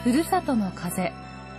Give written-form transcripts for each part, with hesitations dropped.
ふるさとの風。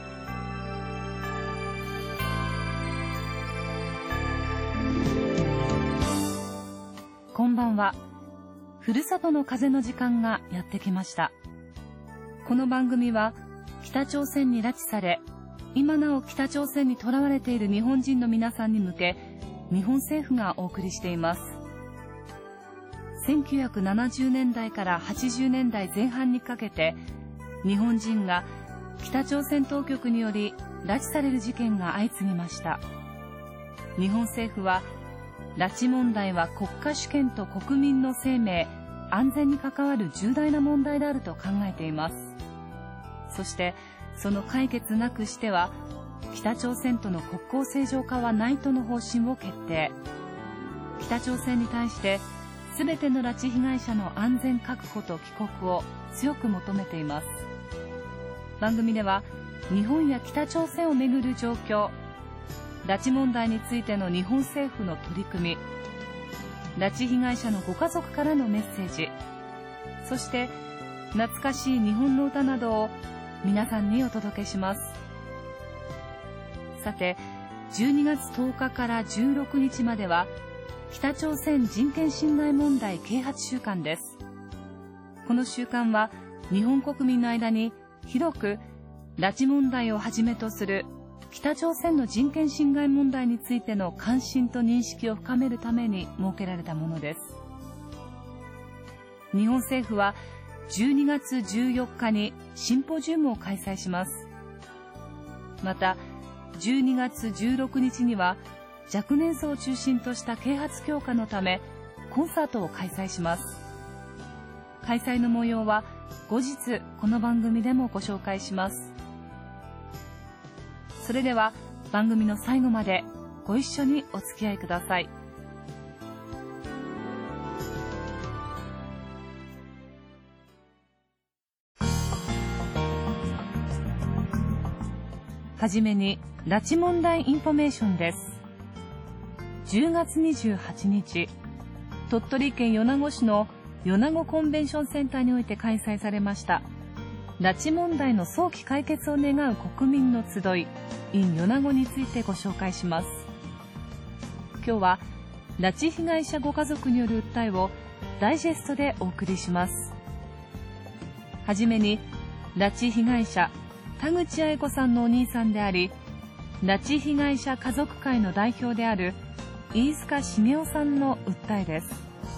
こんばんは。ふるさとの風の時間がやってきました。この番組は北朝鮮に拉致され、今なお北朝鮮に囚われている日本人の皆さんに向け、日本政府がお送りしています。1970年代から80年代前半にかけて、日本人が北朝鮮当局により拉致される事件が相次ぎました。日本政府は、拉致問題は国家主権と国民の生命、安全に関わる重大な問題であると考えています。そして、その解決なくしては、北朝鮮との国交正常化はないとの方針を決定。北朝鮮に対して、すべての拉致被害者の安全確保と帰国を強く求めています。番組では日本や北朝鮮をめぐる状況、拉致問題についての日本政府の取り組み、拉致被害者のご家族からのメッセージ、そして懐かしい日本の歌などを皆さんにお届けします。さて、12月10日から16日までは北朝鮮人権侵害問題啓発週間です。この週間は日本国民の間に広く拉致問題をはじめとする北朝鮮の人権侵害問題についての関心と認識を深めるために設けられたものです。日本政府は12月14日にシンポジウムを開催します。また12月16日には若年層を中心とした啓発強化のためコンサートを開催します。開催の模様は後日この番組でもご紹介します。それでは番組の最後までご一緒にお付き合いください。はじめに拉致問題インフォメーションです。10月28日、鳥取県米子市の米子コンベンションセンターにおいて開催されました拉致問題の早期解決を願う国民の集い in 米子についてご紹介します。今日は拉致被害者ご家族による訴えをダイジェストでお送りします。はじめに拉致被害者田口八重子さんのお兄さんであり、拉致被害者家族会の代表である飯塚茂雄さんの訴えです。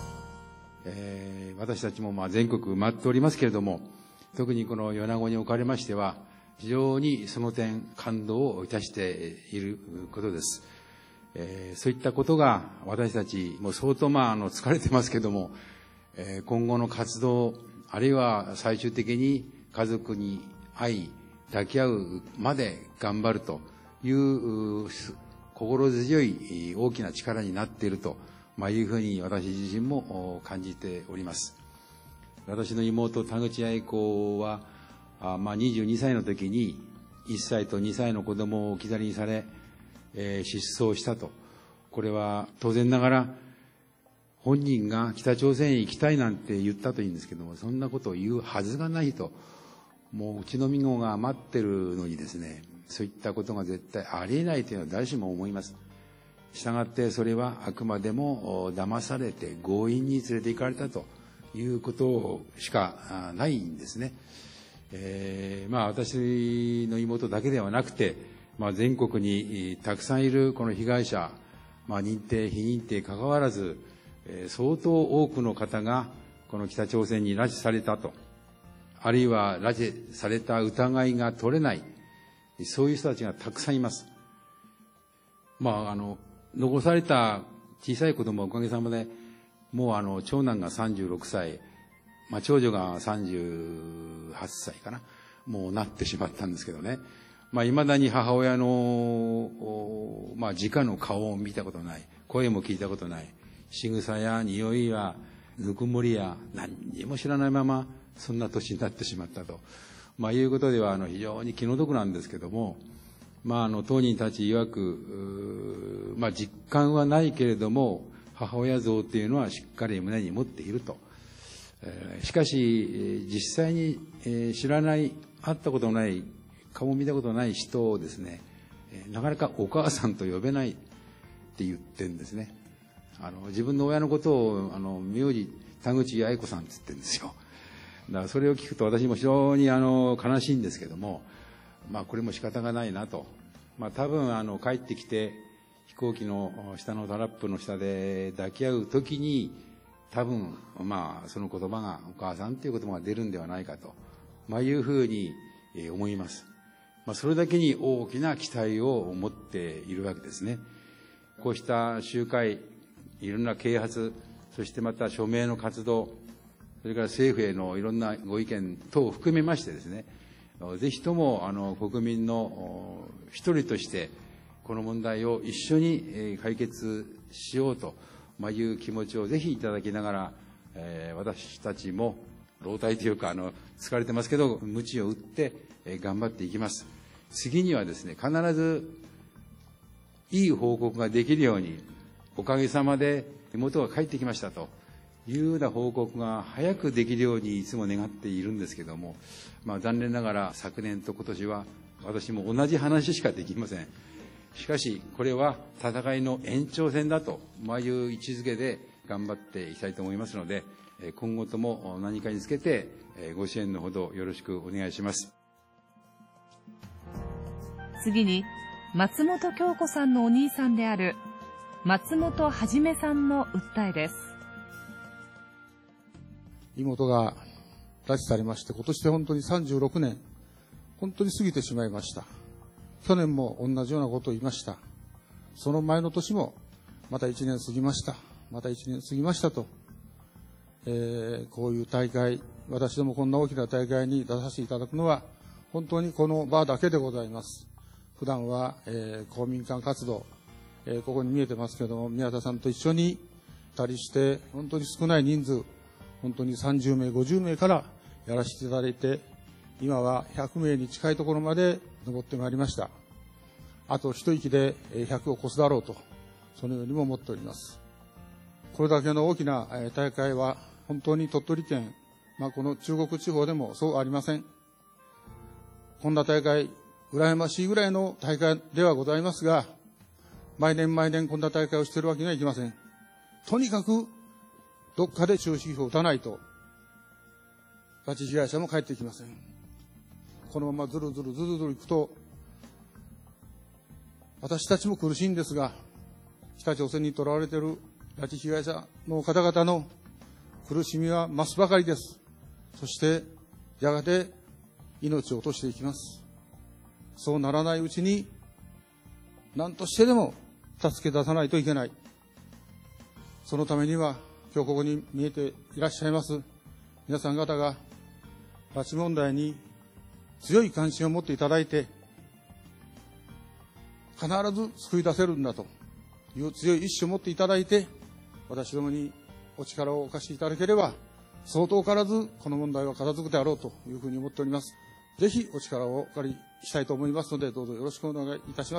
私たちも全国埋まっておりますけれども、特にこの米子におかれましては非常にその点感動をいたしていることです。そういったことが私たちも相当疲れてますけども、今後の活動あるいは最終的に家族に会い抱き合うまで頑張るという心強い大きな力になっているというふうに私自身も感じております。私の妹田口八重子は22歳の時に1歳と2歳の子供を置き去りにされ、失踪したと。これは当然ながら本人が北朝鮮へ行きたいなんて言ったというんですけども、そんなことを言うはずがないと。もううちの身子が待ってるのにですね、そういったことが絶対ありえないというのは誰しも思います。したがってそれはあくまでも騙されて強引に連れて行かれたということしかないんですね。私の妹だけではなくて、全国にたくさんいるこの被害者、認定非認定関わらず、相当多くの方がこの北朝鮮に拉致されたと、あるいは拉致された疑いが取れない、そういう人たちがたくさんいます。残された小さい子供はおかげさまで、もう長男が36歳、長女が38歳かな、もうなってしまったんですけどね。未だに母親の、直の顔を見たことない、声も聞いたことない、仕草や匂いやぬくもりや何にも知らないまま、そんな年になってしまったと。いうことでは非常に気の毒なんですけども、当人たち曰く、実感はないけれども、母親像っていうのはしっかり胸に持っていると。しかし、実際に知らない会ったことのない、顔も見たことのない人をですね、なかなかお母さんと呼べないって言ってるんですね。自分の親のことを名字田口八重子さんって言ってるんですよ。だからそれを聞くと私も非常に悲しいんですけども、これも仕方がないなと。多分帰ってきて飛行機の下のタラップの下で抱き合う時に多分その言葉がお母さんという言葉が出るんではないかと、いうふうに思います。それだけに大きな期待を持っているわけですね。こうした集会、いろんな啓発、そしてまた署名の活動、それから政府へのいろんなご意見等を含めましてですね、ぜひとも国民の一人としてこの問題を一緒に解決しようという気持ちをぜひいただきながら、私たちも老体というか疲れてますけど鞭を打って頑張っていきます。次にはですね、必ずいい報告ができるように、おかげさまで妹が帰ってきましたというような報告が早くできるようにいつも願っているんですけども、残念ながら昨年と今年は私も同じ話しかできません。しかしこれは戦いの延長戦だという位置づけで頑張っていきたいと思いますので、今後とも何かにつけてご支援のほどよろしくお願いします。 次に松本京子さんのお兄さんである松本はじめさんの訴えです。 妹が拉致されまして、今年で本当に36年、本当に過ぎてしまいました。去年も同じようなことを言いました。その前の年も、また1年過ぎました。また1年過ぎましたと。こういう大会、私どもこんな大きな大会に出させていただくのは、本当にこの場だけでございます。普段は、公民館活動、ここに見えてますけども、宮田さんと一緒に2人して、本当に少ない人数、本当に30名、50名からやらせていただいて、今は100名に近いところまで登ってまいりました。あと一息で100を超すだろうと、そのようにも思っております。これだけの大きな大会は、本当に鳥取県、この中国地方でもそうありません。こんな大会、羨ましいぐらいの大会ではございますが、毎年毎年こんな大会をしているわけにはいきません。とにかく、どっかで中止符を打たないと、拉致被害者も帰ってきません。このままずるずるいくと、私たちも苦しいんですが、北朝鮮に囚われている拉致被害者の方々の苦しみは増すばかりです。そして、やがて命を落としていきます。そうならないうちに、何としてでも助け出さないといけない。そのためには、今日ここに見えていらっしゃいます皆さん方が拉致問題に強い関心を持っていただいて、必ず救い出せるんだという強い意志を持っていただいて、私どもにお力をお貸しいただければ、相当からずこの問題は片付くであろうというふうに思っております。ぜひお力をお借りしたいと思いますので、どうぞよろしくお願いいたします。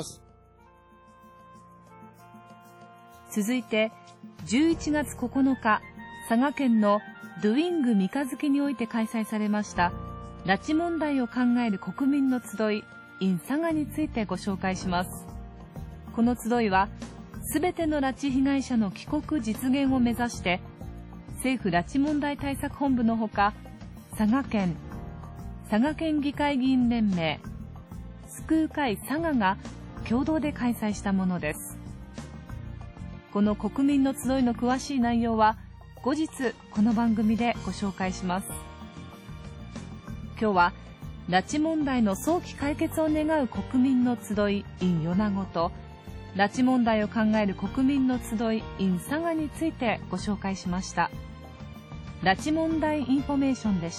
続いて11月9日、佐賀県のドゥイング三日月において開催されました拉致問題を考える国民の集い in 佐賀についてご紹介します。この集いはすべての拉致被害者の帰国実現を目指して、政府拉致問題対策本部のほか、佐賀県議会議員連盟、救う会佐賀が共同で開催したものです。この国民の集いの詳しい内容は後日この番組でご紹介します。今日は拉致問題の早期解決を願う国民の集い in 米子と、拉致問題を考える国民の集い in 佐賀についてご紹介しました。拉致問題インフォメーションでした。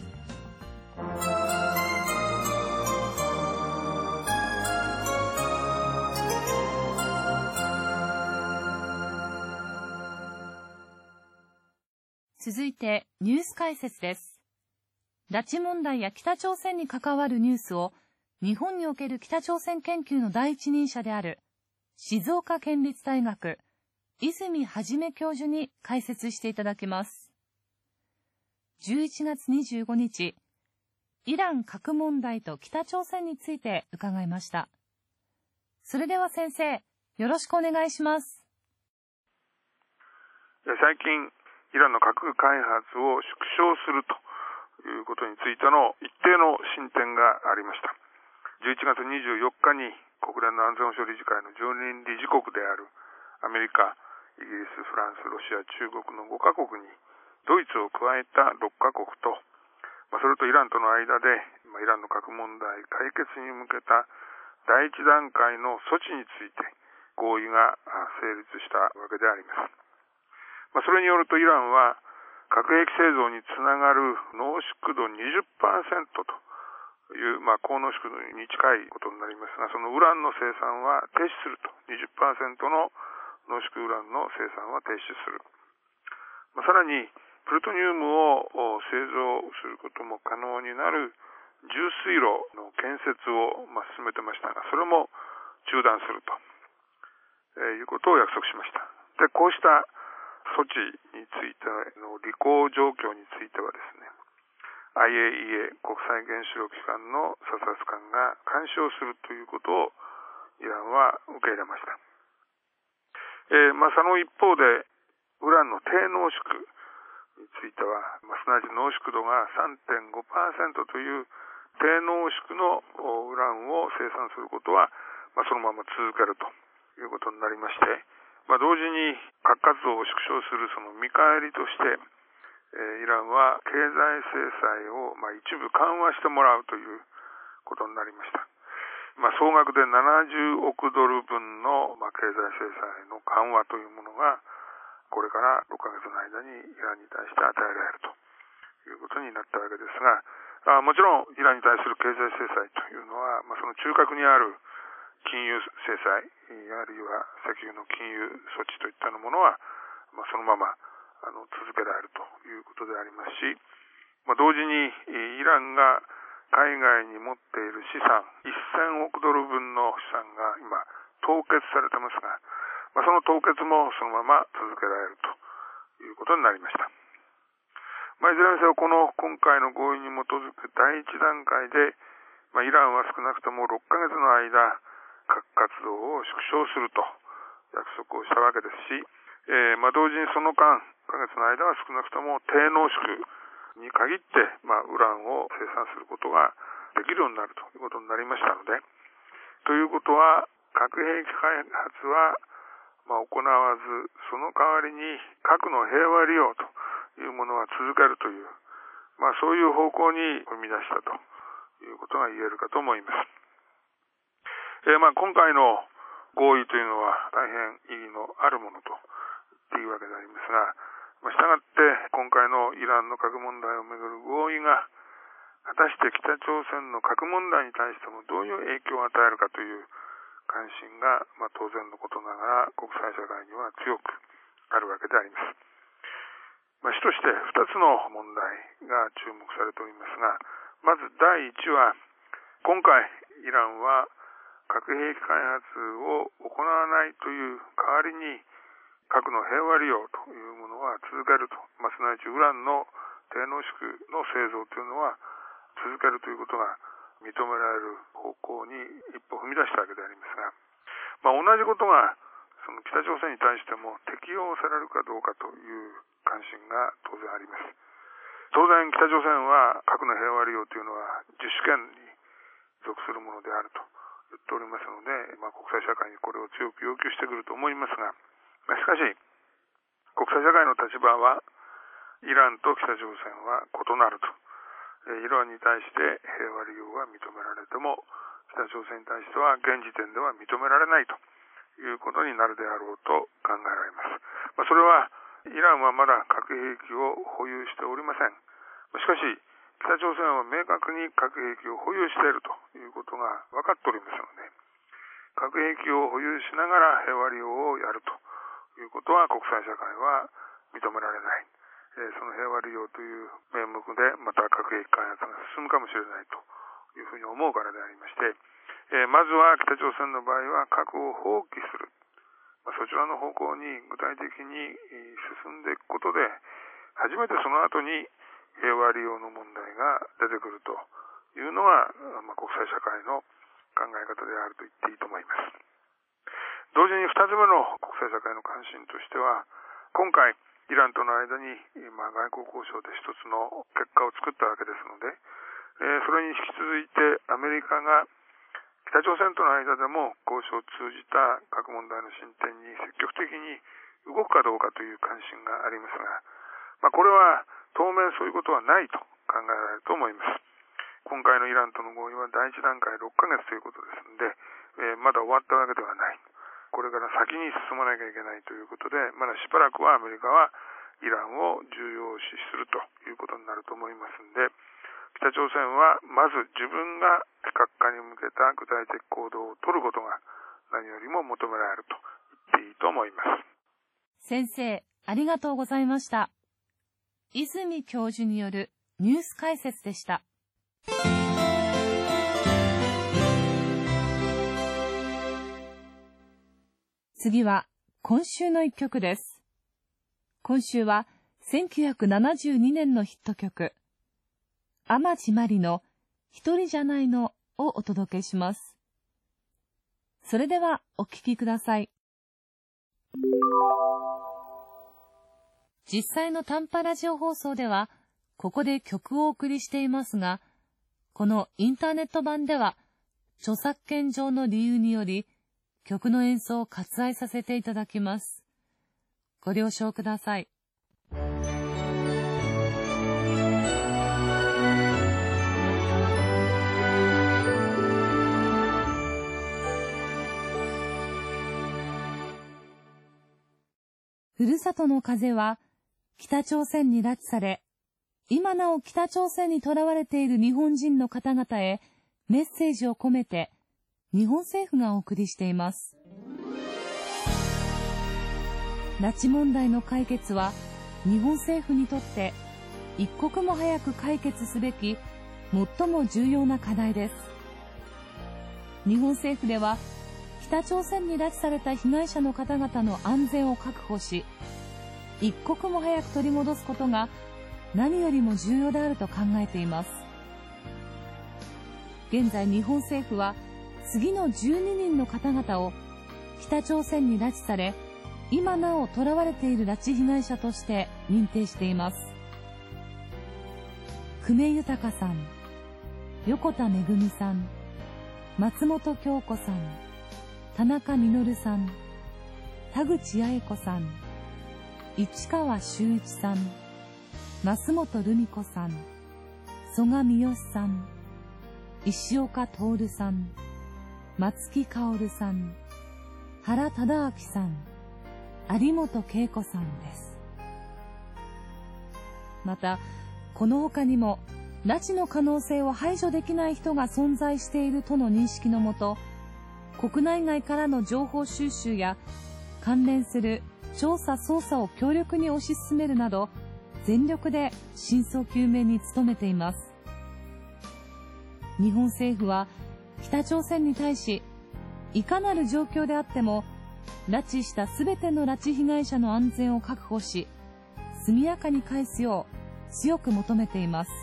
続いてニュース解説です。拉致問題や北朝鮮に関わるニュースを日本における北朝鮮研究の第一人者である静岡県立大学泉元教授に解説していただきます。11月25日、 イラン核問題と北朝鮮について伺いました。それでは先生、よろしくお願いします。 最近、イランの核開発を縮小するということについての一定の進展がありました。11月24日に国連の安全保障理事会の常任理事国であるアメリカ、イギリス、フランス、ロシア、中国の5カ国にドイツを加えた6カ国と、それとイランとの間でイランの核問題解決に向けた第一段階の措置について合意が成立したわけであります。それによるとイランは核兵器製造につながる濃縮度 20% という、高濃縮度に近いことになりますが、そのウランの生産は停止すると。20% の濃縮ウランの生産は停止する。さらにプルトニウムを製造することも可能になる重水炉の建設を進めてましたが、それも中断するということを約束しました。で、こうした措置についての履行状況についてはですね、IAEA 国際原子力機関の査察官が干渉するということをイランは受け入れました。その一方でウランの低濃縮については、すなわち濃縮度が 3.5% という低濃縮のウランを生産することは、そのまま続けるということになりまして、同時に核活動を縮小するその見返りとして、イランは経済制裁を一部緩和してもらうということになりました。総額で70億ドル分の経済制裁の緩和というものがこれから6ヶ月の間にイランに対して与えられるということになったわけですが、もちろんイランに対する経済制裁というのは、その中核にある金融制裁あるいは石油の金融措置といったものは、そのまま続けられるということでありますし、同時にイランが海外に持っている資産1000億ドル分の資産が今凍結されてますが、その凍結もそのまま続けられるということになりました。いずれにせよ今回の合意に基づく第一段階で、イランは少なくとも6ヶ月の間核活動を縮小すると約束をしたわけですし、同時にその間1ヶ月の間は少なくとも低濃縮に限って、ウランを生産することができるようになるということになりましたので、ということは核兵器開発は行わず、その代わりに核の平和利用というものは続けるという、そういう方向に踏み出したということが言えるかと思います。今回の合意というのは大変意義のあるものと言っていいわけでありますが、したがって今回のイランの核問題をめぐる合意が果たして北朝鮮の核問題に対してもどういう影響を与えるかという関心が、当然のことながら国際社会には強くあるわけであります。主として2つの問題が注目されておりますが、まず第一は、今回イランは核兵器開発を行わないという代わりに核の平和利用というものは続けると、すなわちウランの低濃縮の製造というのは続けるということが認められる方向に一歩踏み出したわけでありますが、同じことがその北朝鮮に対しても適用されるかどうかという関心が当然あります。当然北朝鮮は核の平和利用というのは自主権に属するものであると言っておりますので、国際社会にこれを強く要求してくると思いますが、しかし国際社会の立場はイランと北朝鮮は異なると。イランに対して平和利用が認められても、北朝鮮に対しては現時点では認められないということになるであろうと考えられます。それはイランはまだ核兵器を保有しておりません。しかし北朝鮮は明確に核兵器を保有しているということが分かっておりますので、核兵器を保有しながら平和利用をやるということは国際社会は認められない。その平和利用という名目でまた核兵器開発が進むかもしれないというふうに思うからでありまして、まずは北朝鮮の場合は核を放棄する、そちらの方向に具体的に進んでいくことで、初めてその後に平和利用の問題が出てくるというのが、国際社会の考え方であると言っていいと思います。同時に2つ目の国際社会の関心としては、今回イランとの間に外交交渉で一つの結果を作ったわけですので、それに引き続いてアメリカが北朝鮮との間でも交渉を通じた核問題の進展に積極的に動くかどうかという関心がありますが、これは当面そういうことはないと考えられると思います。今回のイランとの合意は第一段階6ヶ月ということですので、まだ終わったわけではない。これから先に進まなきゃいけないということで、まだしばらくはアメリカはイランを重要視するということになると思いますので、北朝鮮はまず自分が非核化に向けた具体的行動を取ることが何よりも求められると言っていいと思います。 先生、ありがとうございました。泉教授によるニュース解説でした。次は今週の一曲です。今週は1972年のヒット曲、天地真理の一人じゃないのをお届けします。それではお聴きください。実際の短波ラジオ放送では、ここで曲をお送りしていますが、このインターネット版では、著作権上の理由により、曲の演奏を割愛させていただきます。ご了承ください。ふるさとの風は北朝鮮に拉致され、今なお北朝鮮に囚われている日本人の方々へメッセージを込めて、日本政府がお送りしています。拉致問題の解決は日本政府にとって一刻も早く解決すべき最も重要な課題です。日本政府では北朝鮮に拉致された被害者の方々の安全を確保し、一刻も早く取り戻すことが何よりも重要であると考えています。現在日本政府は次の12人の方々を北朝鮮に拉致され、今なお囚われている拉致被害者として認定しています。久米豊さん、横田めぐみさん、松本京子さん、田中実さん、田口八重子さん、市川修一さん、増本留美子さん、曽我三好さん、石岡徹さん、松木薫さん、原忠明さん、有本恵子さんです。また、この他にも拉致の可能性を排除できない人が存在しているとの認識のもと、国内外からの情報収集や関連する調査捜査を強力に推し進めるなど、全力で真相究明に努めています。日本政府は北朝鮮に対し、いかなる状況であっても拉致したすべての拉致被害者の安全を確保し、速やかに返すよう強く求めています。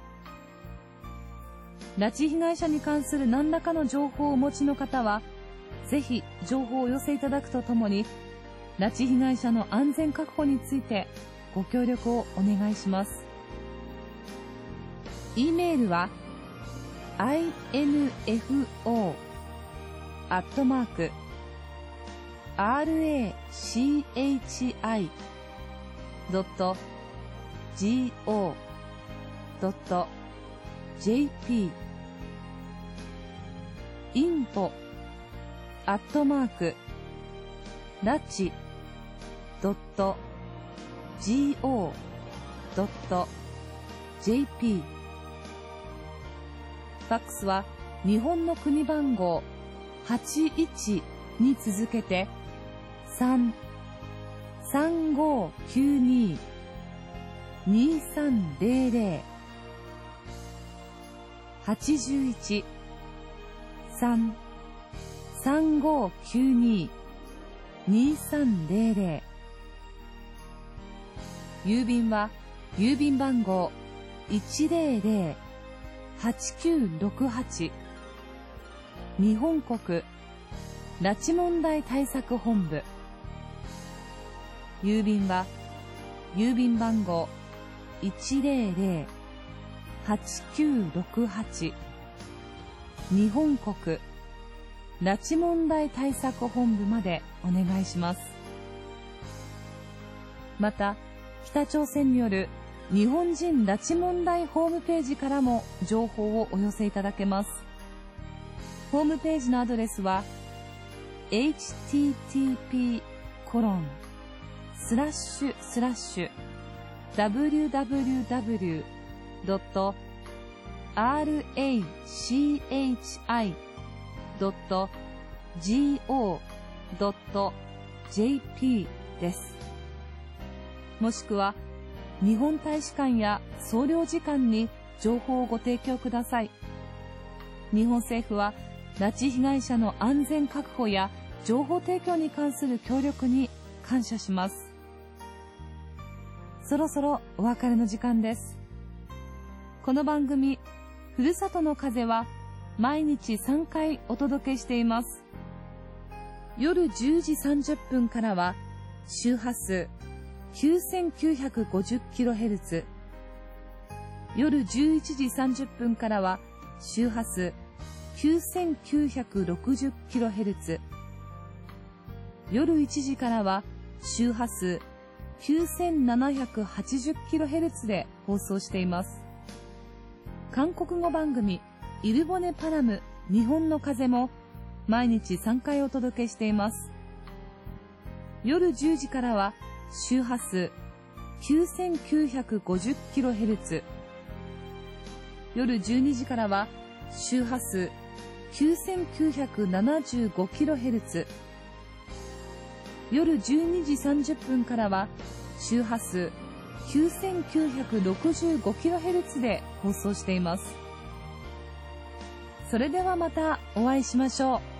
拉致被害者に関する何らかの情報をお持ちの方は、ぜひ情報をお寄せいただくとともに、拉致被害者の安全確保についてご協力をお願いします。e メールは info@rachi.go.jp info@rachi.go.jp ファックスは日本の国番号81に続けて3-3592-2300 81-3-3592-2300 郵便は郵便番号 100-8592 8968日本国拉致問題対策本部。郵便は郵便番号 100-8968 日本国拉致問題対策本部までお願いします。また、北朝鮮による日本人拉致問題ホームページからも情報をお寄せいただけます。ホームページのアドレスは http://www.rachi.go.jp です。もしくは日本大使館や総領事館に情報をご提供ください。日本政府は拉致被害者の安全確保や情報提供に関する協力に感謝します。そろそろお別れの時間です。この番組、ふるさとの風は毎日3回お届けしています。夜10時30分からは周波数 9950kHz、夜11時30分からは周波数 9960kHz、夜1時からは周波数 9780kHz で放送しています。韓国語番組イルボネパラム日本の風も毎日3回お届けしています。夜10時からは周波数 9950kHz、夜12時からは周波数 9975kHz、夜12時30分からは周波数 9965kHz で放送しています。それではまたお会いしましょう。